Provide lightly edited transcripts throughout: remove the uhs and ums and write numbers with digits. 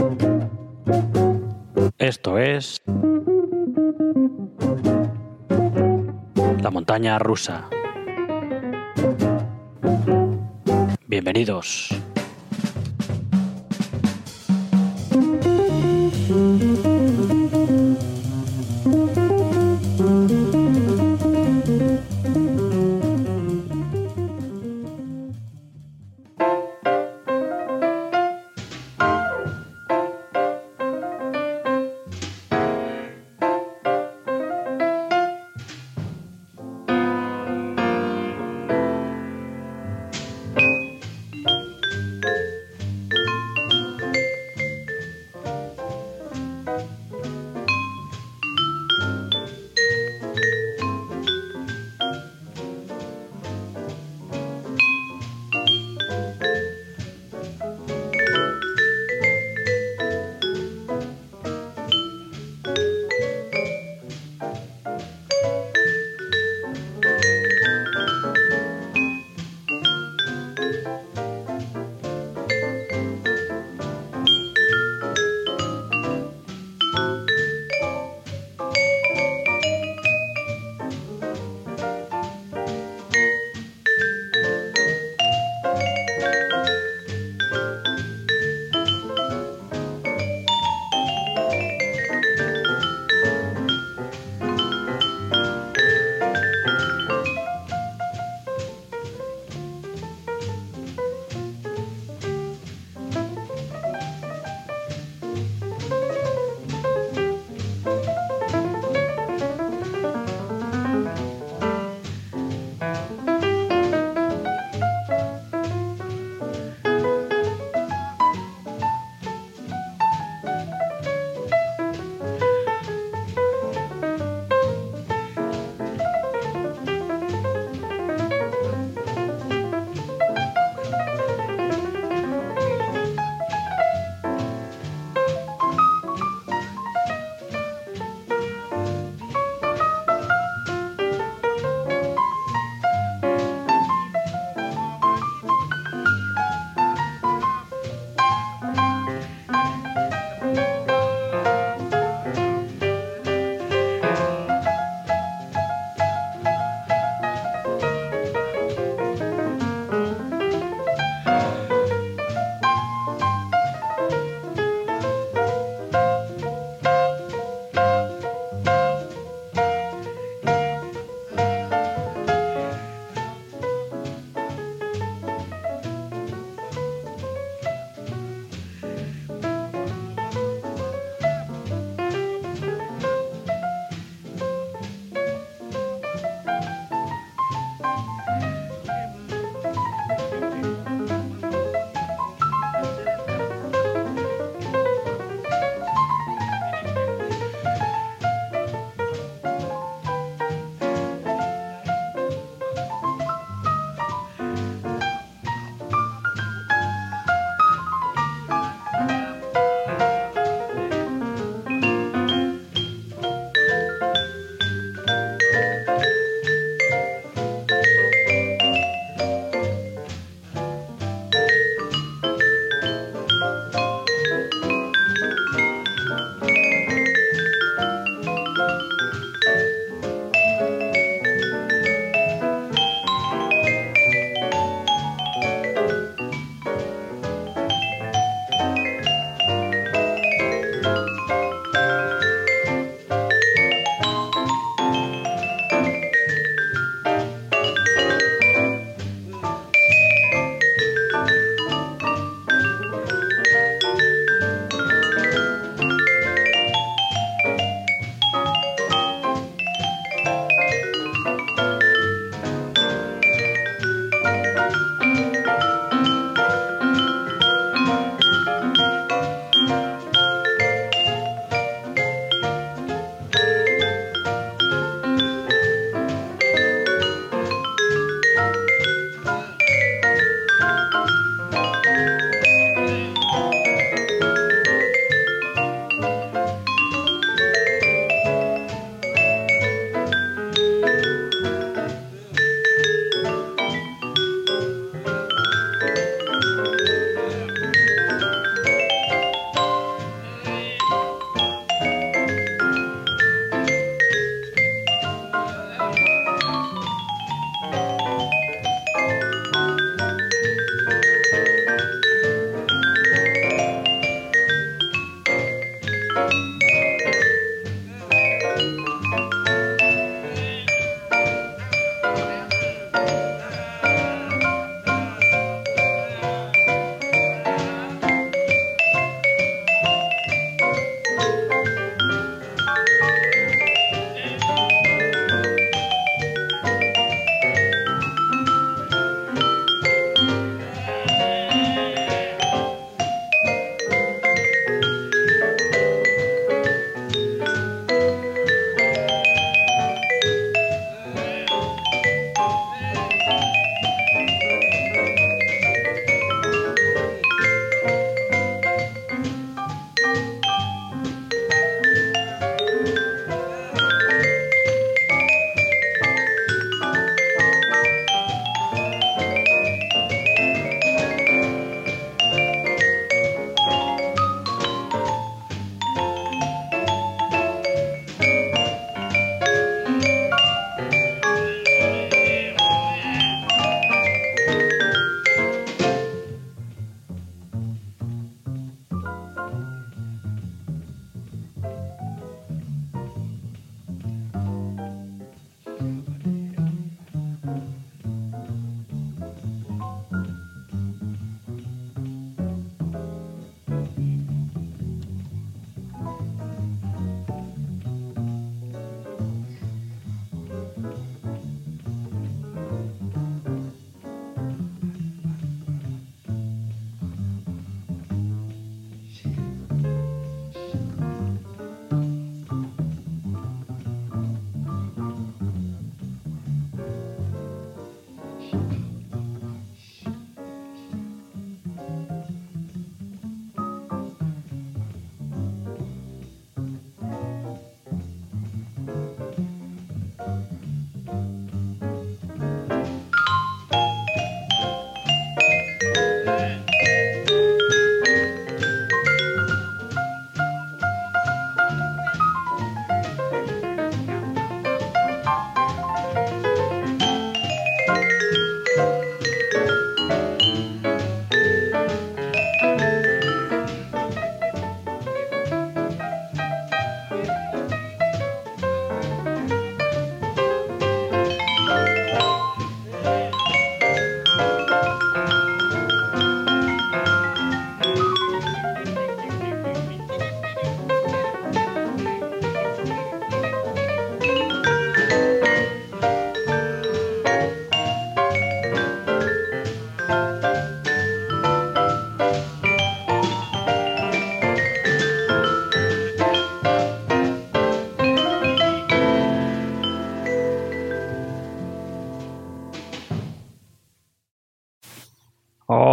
Esto es la montaña rusa. Bienvenidos.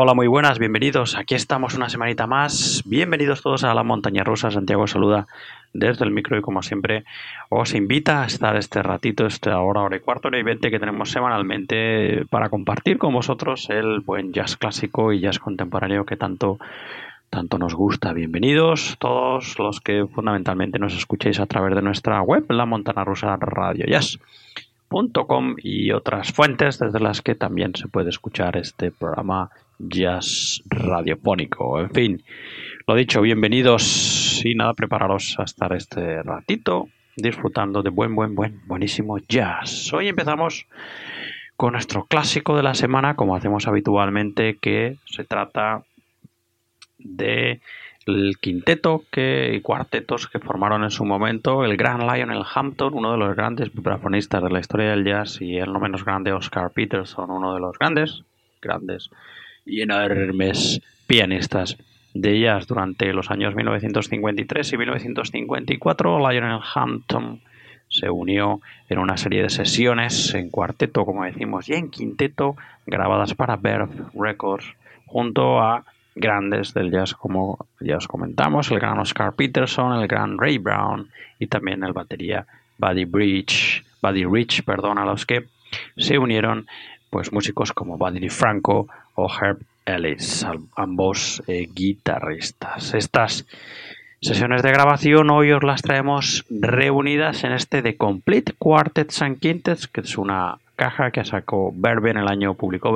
Hola, muy buenas, bienvenidos. Aquí estamos una semanita más. Bienvenidos todos a la montaña rusa. Santiago os saluda desde el micro y como siempre os invita a estar este ratito, esta hora y cuarto, hora y 20 que tenemos semanalmente para compartir con vosotros el buen jazz clásico y jazz contemporáneo que tanto nos gusta. Bienvenidos todos los que fundamentalmente nos escuchéis a través de nuestra web, la Montana Rusa Radio Jazz.com y otras fuentes desde las que también se puede escuchar este programa jazz radiofónico. En fin, lo dicho, bienvenidos y nada, prepararos a estar este ratito disfrutando de buenísimo jazz. Hoy empezamos con nuestro clásico de la semana, como hacemos habitualmente, que se trata de el quinteto y cuartetos que formaron en su momento el gran Lionel Hampton, uno de los grandes vibrafonistas de la historia del jazz, y el no menos grande Oscar Peterson, uno de los grandes y enormes pianistas de jazz. Durante los años 1953 y 1954, Lionel Hampton se unió en una serie de sesiones en cuarteto, como decimos, y en quinteto, grabadas para Verve Records, junto a grandes del jazz, como ya os comentamos, el gran Oscar Peterson, el gran Ray Brown y también el batería Buddy Rich, a los que se unieron pues músicos como Buddy DeFranco o Herb Ellis, ambos guitarristas. Estas sesiones de grabación hoy os las traemos reunidas en este The Complete Quartets and Quintets, que es una caja que publicó Verve en el año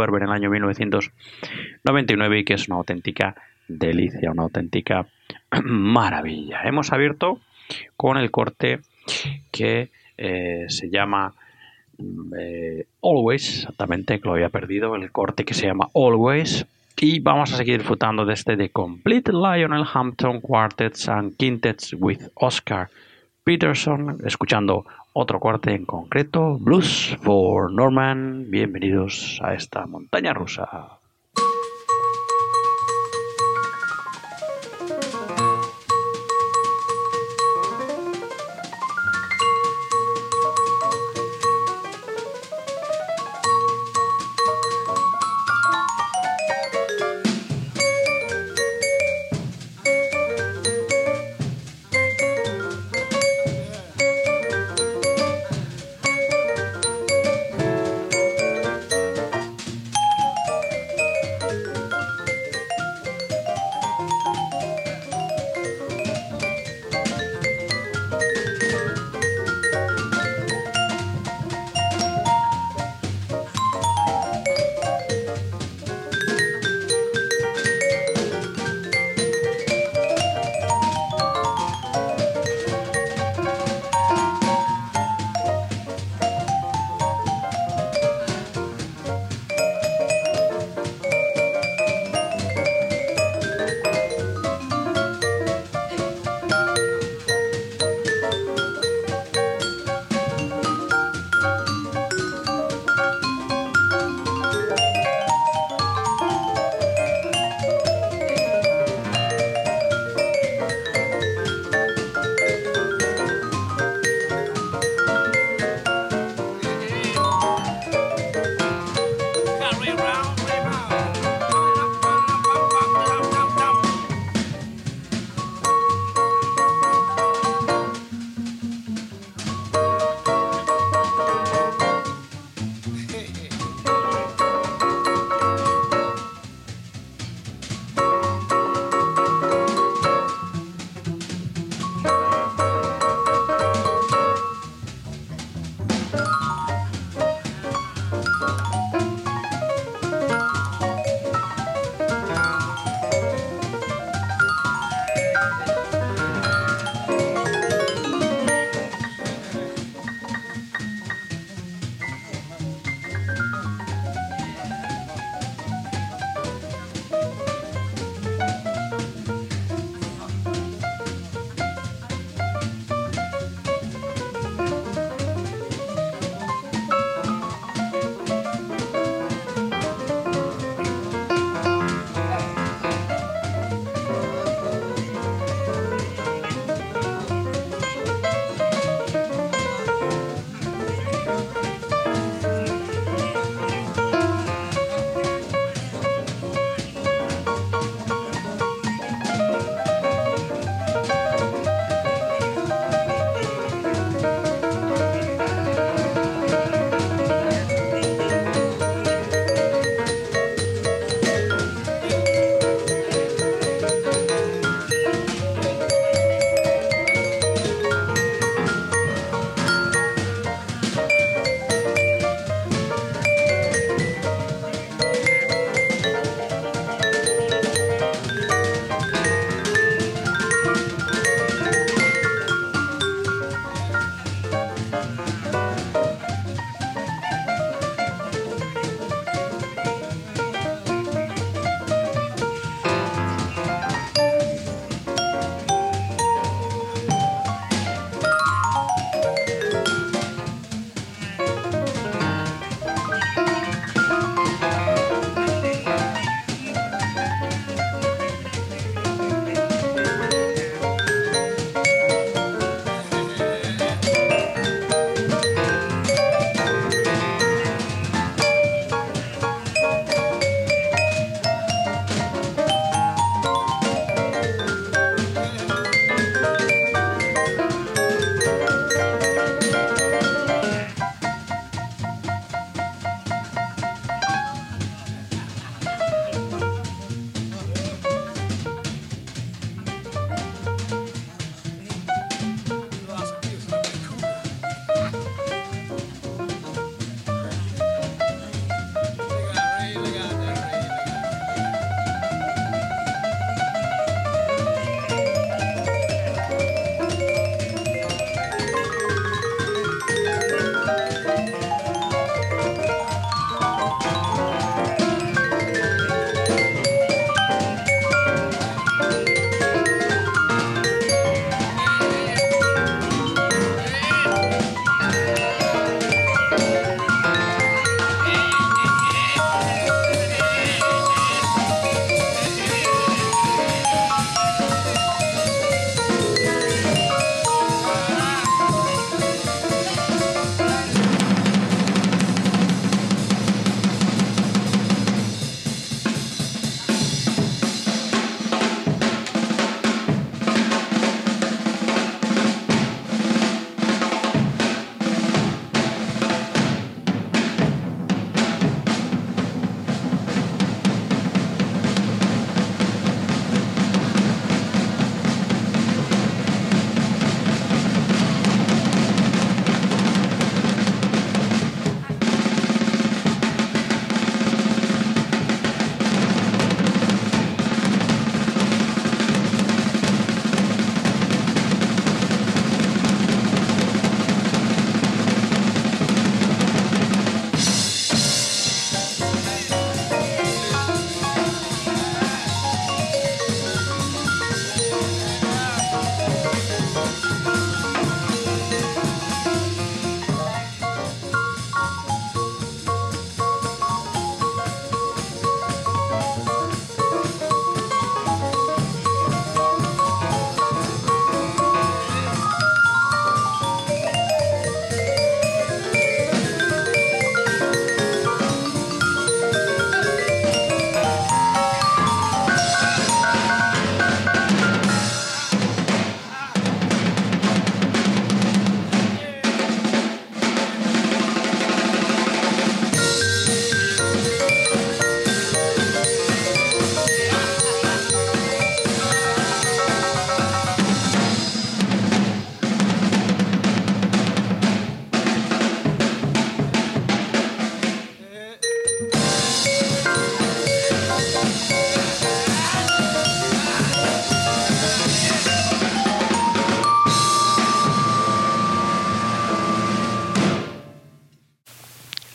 1999 y que es una auténtica delicia, una auténtica maravilla. Hemos abierto con el corte que se llama Always, exactamente, que lo había perdido, el corte que se llama Always, y vamos a seguir disfrutando de este The Complete Lionel Hampton Quartets and Quintets with Oscar Peterson, escuchando otro corte en concreto, Blues for Norman. Bienvenidos a esta montaña rusa.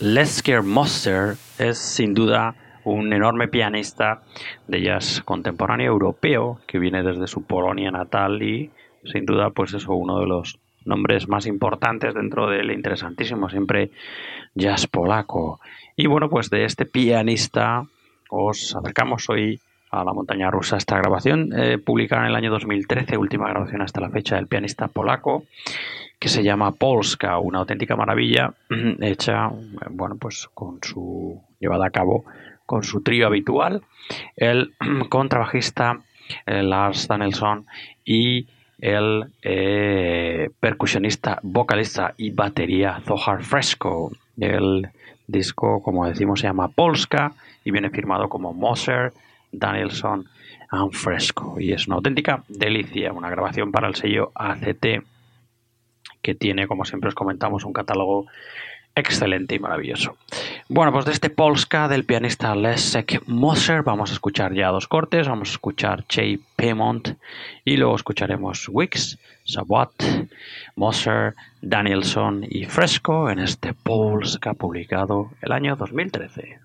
Leszek Moser es sin duda un enorme pianista de jazz contemporáneo europeo que viene desde su Polonia natal y sin duda pues eso, uno de los nombres más importantes dentro del interesantísimo siempre jazz polaco. Y bueno, pues de este pianista os acercamos hoy a la montaña rusa. Esta grabación publicada en el año 2013, última grabación hasta la fecha del pianista polaco, que se llama Polska, una auténtica maravilla hecha, bueno, pues llevada a cabo con su trío habitual, el contrabajista Lars Danielsson y el percusionista, vocalista y batería Zohar Fresco. El disco, como decimos, se llama Polska y viene firmado como Moser, Danielsson and Fresco. Y es una auténtica delicia, una grabación para el sello ACT, que tiene, como siempre os comentamos, un catálogo excelente y maravilloso. Bueno, pues de este Polska del pianista Leszek Moser vamos a escuchar ya dos cortes. Vamos a escuchar Jay Piemont y luego escucharemos Wicks, Sabot, Moser, Danielsson y Fresco en este Polska publicado el año 2013.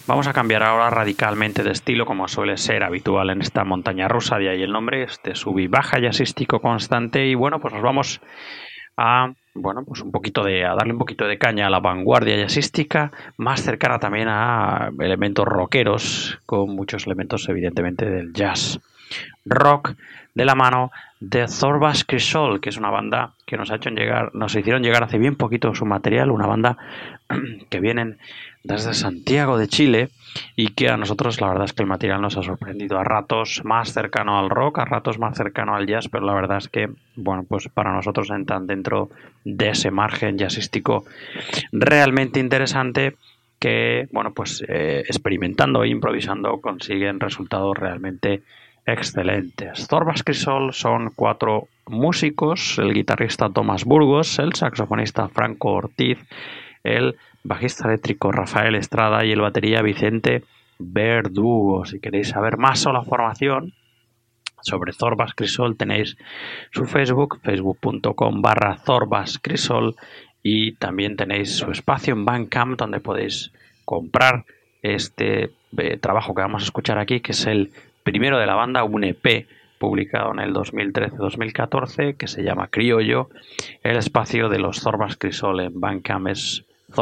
Vamos a cambiar ahora radicalmente de estilo, como suele ser habitual en esta montaña rusa, de ahí el nombre, este sub y baja jazzístico constante. Y bueno, pues nos vamos a darle un poquito de caña a la vanguardia jazzística, más cercana también a elementos rockeros, con muchos elementos evidentemente del jazz rock, de la mano de Thorvald Crisol, que es una banda que nos hicieron llegar hace bien poquito su material, una banda que vienen desde Santiago de Chile y que a nosotros la verdad es que el material nos ha sorprendido, a ratos más cercano al rock, a ratos más cercano al jazz, pero la verdad es que, bueno, pues para nosotros entran dentro de ese margen jazzístico realmente interesante que, bueno, pues experimentando e improvisando consiguen resultados realmente excelentes. Thorvald Crisol son 4 músicos: el guitarrista Tomás Burgos, el saxofonista Franco Ortiz, el bajista eléctrico Rafael Estrada y el batería Vicente Verdugo. Si queréis saber más sobre la formación, sobre Thorvald Crisol, tenéis su Facebook, facebook.com/ThorvaldCrisol, y también tenéis su espacio en Bandcamp, donde podéis comprar este trabajo que vamos a escuchar aquí, que es el primero de la banda, un EP publicado en el 2013-2014 que se llama Criollo. El espacio de los Thorvald Crisol en Bandcamp es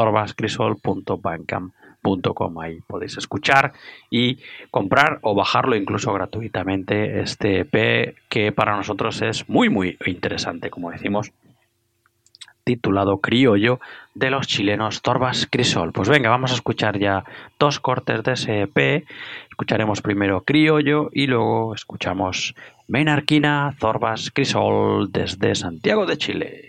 thorvaldcrisol.bandcamp.com. Ahí podéis escuchar y comprar o bajarlo incluso gratuitamente este EP, que para nosotros es muy muy interesante, como decimos, titulado Criollo, de los chilenos Thorvald Crisol. Pues venga, vamos a escuchar ya 2 cortes de ese EP. Escucharemos primero Criollo y luego escuchamos Menarquina, Thorvald Crisol desde Santiago de Chile.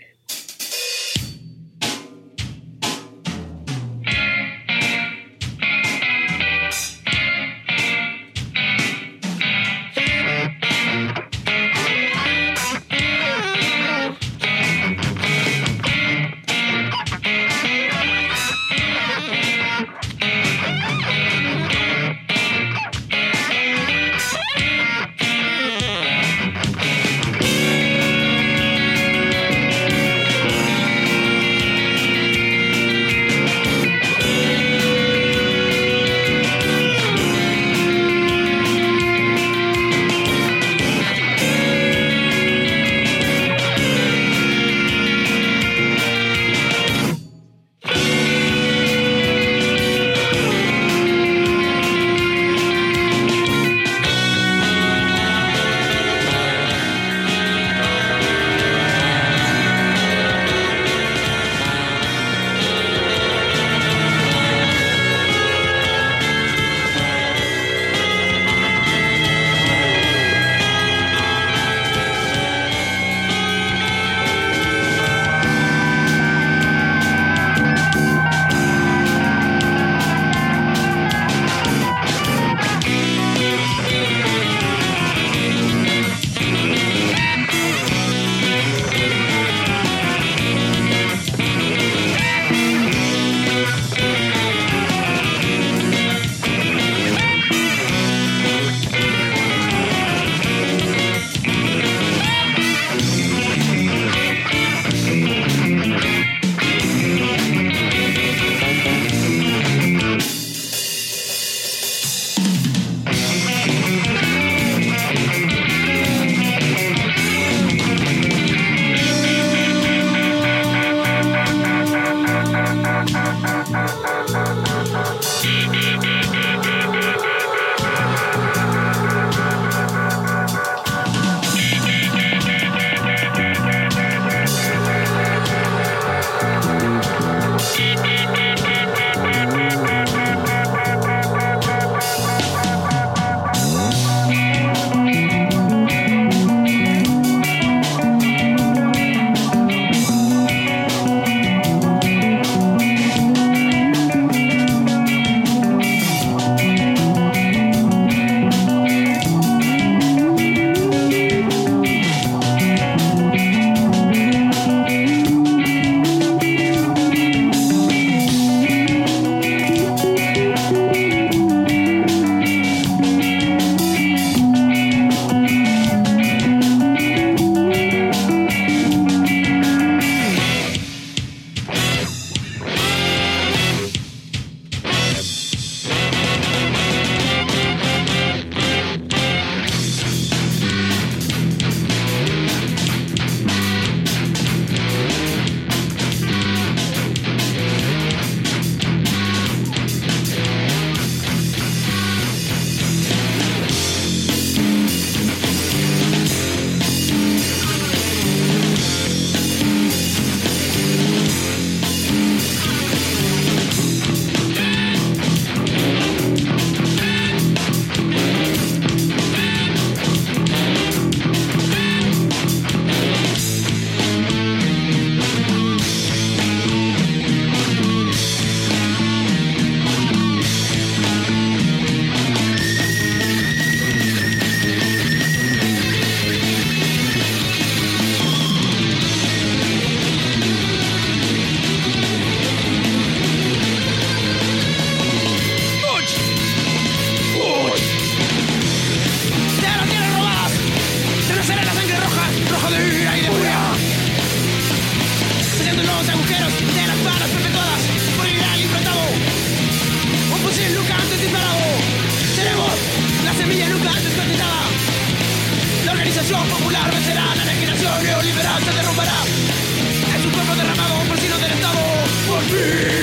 revolución popular vencerá, la legislación neoliberal se derrumbará. Es un cuerpo derramado por signos del Estado. Por fin.